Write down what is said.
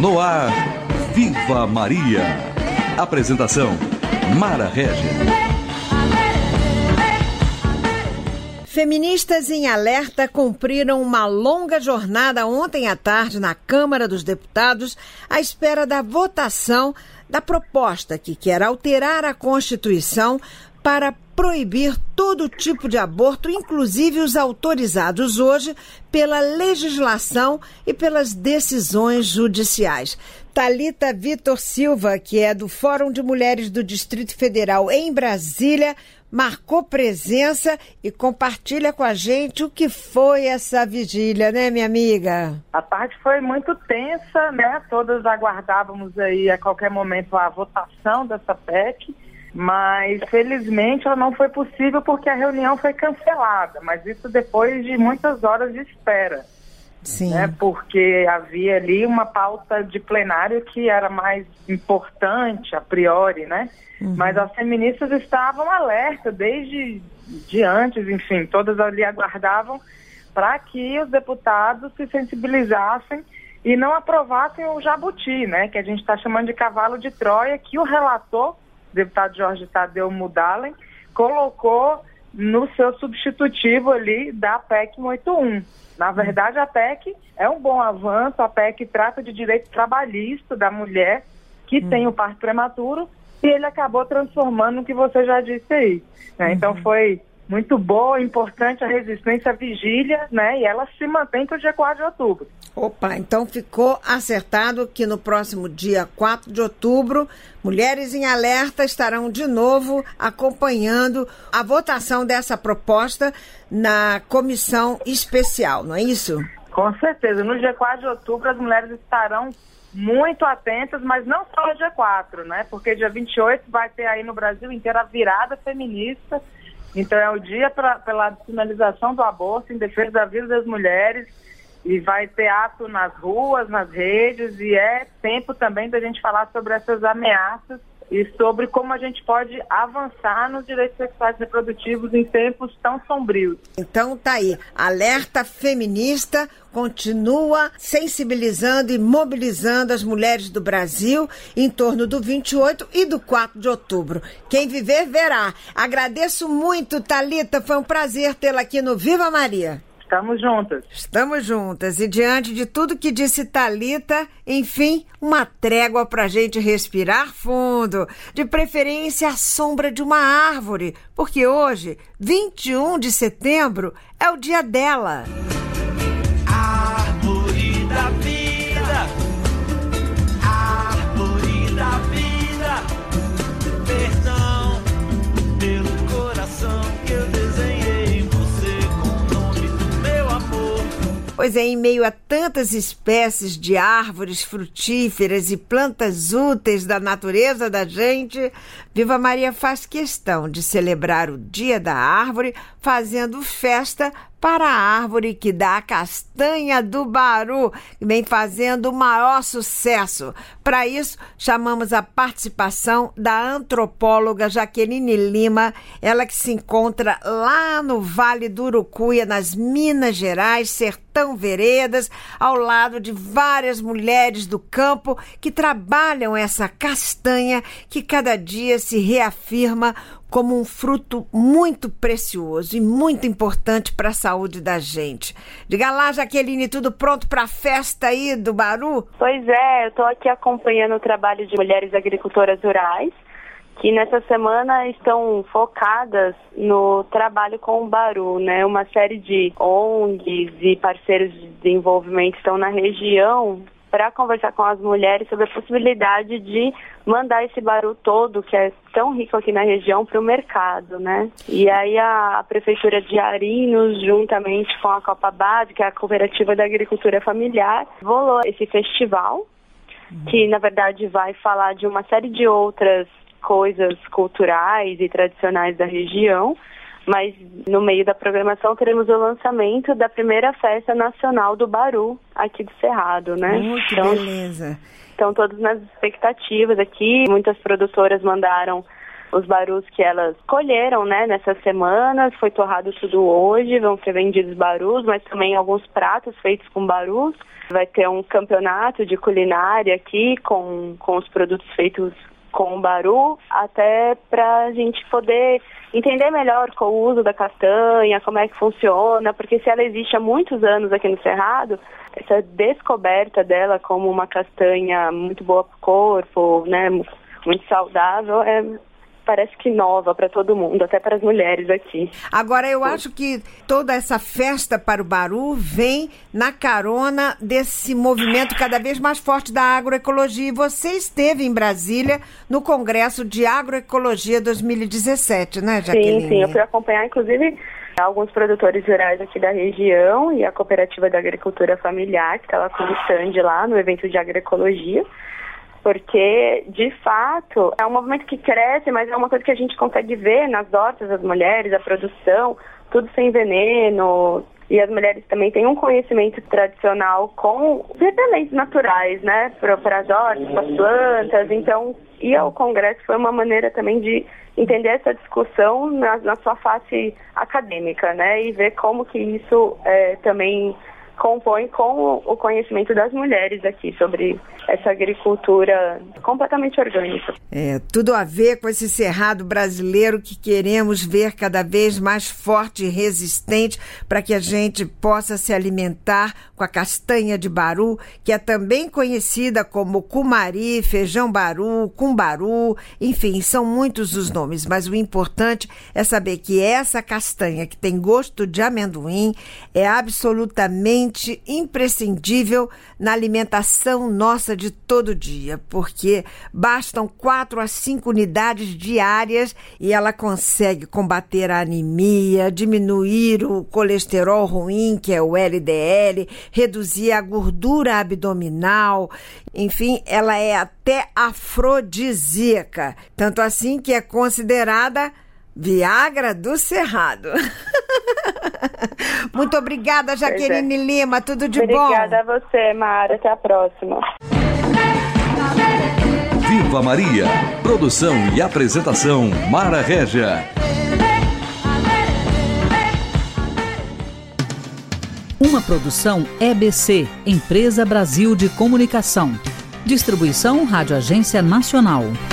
No ar, Viva Maria. Apresentação, Mara Régia. Feministas em Alerta cumpriram uma longa jornada ontem à tarde na Câmara dos Deputados à espera da votação da proposta que quer alterar a Constituição para proibir todo tipo de aborto, inclusive os autorizados hoje pela legislação e pelas decisões judiciais. Thalita Vitor Silva, que é do Fórum de Mulheres do Distrito Federal em Brasília, marcou presença e compartilha com a gente o que foi essa vigília, né, minha amiga? A tarde foi muito tensa, né? Todas aguardávamos aí a qualquer momento a votação dessa PEC, mas felizmente ela não foi possível porque a reunião foi cancelada, mas isso depois de muitas horas de espera. Sim. Né? Porque havia ali uma pauta de plenário que era mais importante a priori, né? Uhum. Mas as feministas estavam alerta desde antes, enfim, todas ali aguardavam para que os deputados se sensibilizassem e não aprovassem o jabuti, né? Que a gente está chamando de cavalo de Troia, que o relator, o deputado Jorge Tadeu Mudalen, colocou no seu substitutivo ali da PEC 181. Na verdade, a PEC é um bom avanço, a PEC trata de direito trabalhista da mulher que tem o parto prematuro e ele acabou transformando no que você já disse aí. Né? Então foi muito boa, importante a resistência à vigília, né? E ela se mantém para o dia 4 de outubro. Opa, então ficou acertado que no próximo dia 4 de outubro, Mulheres em Alerta estarão de novo acompanhando a votação dessa proposta na comissão especial, não é isso? Com certeza. No dia 4 de outubro as mulheres estarão muito atentas, mas não só no dia 4, né? Porque dia 28 vai ter aí no Brasil inteiro a virada feminista. Então é o dia pela finalização do aborto em defesa da vida das mulheres e vai ter ato nas ruas, nas redes e é tempo também da gente falar sobre essas ameaças e sobre como a gente pode avançar nos direitos sexuais e reprodutivos em tempos tão sombrios. Então tá aí, Alerta Feminista continua sensibilizando e mobilizando as mulheres do Brasil em torno do 28 e do 4 de outubro. Quem viver, verá. Agradeço muito, Thalita, foi um prazer tê-la aqui no Viva Maria. Estamos juntas. Estamos juntas. E diante de tudo que disse Thalita, enfim, uma trégua para a gente respirar fundo. De preferência à sombra de uma árvore, porque hoje, 21 de setembro, é o dia dela. Árvore da vida, árvore da vida, perdão pelo coração que eu desenhei em você com o nome do meu amor. Pois é, em meio a tantas espécies de árvores frutíferas e plantas úteis da natureza da gente, Viva Maria faz questão de celebrar o Dia da Árvore fazendo festa para a árvore que dá a castanha do Baru, que vem fazendo o maior sucesso. Para isso, chamamos a participação da antropóloga Jaqueline Lima, ela que se encontra lá no Vale do Urucuia, nas Minas Gerais, Sertão Veredas, ao lado de várias mulheres do campo que trabalham essa castanha que cada dia se reafirma como um fruto muito precioso e muito importante para a saúde da gente. Diga lá, Jaqueline, tudo pronto para a festa aí do Baru? Pois é, eu estou aqui acompanhando o trabalho de mulheres agricultoras rurais, que nessa semana estão focadas no trabalho com o Baru, né? Uma série de ONGs e parceiros de desenvolvimento estão na região para conversar com as mulheres sobre a possibilidade de mandar esse Baru todo, que é tão rico aqui na região, para o mercado, né? E aí a Prefeitura de Arinos, juntamente com a Copa Base, que é a Cooperativa da Agricultura Familiar, bolou esse festival, que na verdade vai falar de uma série de outras coisas culturais e tradicionais da região, mas no meio da programação teremos o lançamento da primeira festa nacional do Baru aqui do Cerrado, né? Que beleza! Estão todos nas expectativas aqui, muitas produtoras mandaram os barus que elas colheram, né, nessas semanas. Foi torrado tudo hoje, vão ser vendidos barus, mas também alguns pratos feitos com barus. Vai ter um campeonato de culinária aqui com os produtos feitos com o baru, até para a gente poder entender melhor com o uso da castanha, como é que funciona, porque se ela existe há muitos anos aqui no Cerrado, essa descoberta dela como uma castanha muito boa para o corpo, né, muito saudável, parece que nova para todo mundo, até para as mulheres aqui. Agora, eu acho que toda essa festa para o baru vem na carona desse movimento cada vez mais forte da agroecologia. E você esteve em Brasília no Congresso de Agroecologia 2017, né, Jaqueline? Sim, eu fui acompanhar, inclusive, alguns produtores rurais aqui da região e a Cooperativa da Agricultura Familiar, que estava com o stand lá no evento de agroecologia. Porque, de fato, é um movimento que cresce, mas é uma coisa que a gente consegue ver nas hortas das mulheres, a produção, tudo sem veneno. E as mulheres também têm um conhecimento tradicional com os repelentes naturais, né? Para as hortas, para as plantas. Então, ir ao Congresso foi uma maneira também de entender essa discussão na sua face acadêmica, né? E ver como que isso também compõe com o conhecimento das mulheres aqui sobre essa agricultura completamente orgânica. Tudo a ver com esse cerrado brasileiro que queremos ver cada vez mais forte e resistente para que a gente possa se alimentar com a castanha de baru, que é também conhecida como cumari, feijão baru, cumbaru, enfim, são muitos os nomes, mas o importante é saber que essa castanha que tem gosto de amendoim é absolutamente imprescindível na alimentação nossa de todo dia, porque bastam 4 a 5 unidades diárias e ela consegue combater a anemia, diminuir o colesterol ruim, que é o LDL, reduzir a gordura abdominal, enfim, ela é até afrodisíaca, tanto assim que é considerada Viagra do Cerrado. Muito obrigada, Jaqueline Lima. Tudo de bom. Obrigada a você, Mara. Até a próxima. Viva Maria. Produção e apresentação, Mara Régia. Uma produção EBC, Empresa Brasil de Comunicação. Distribuição Rádio Agência Nacional.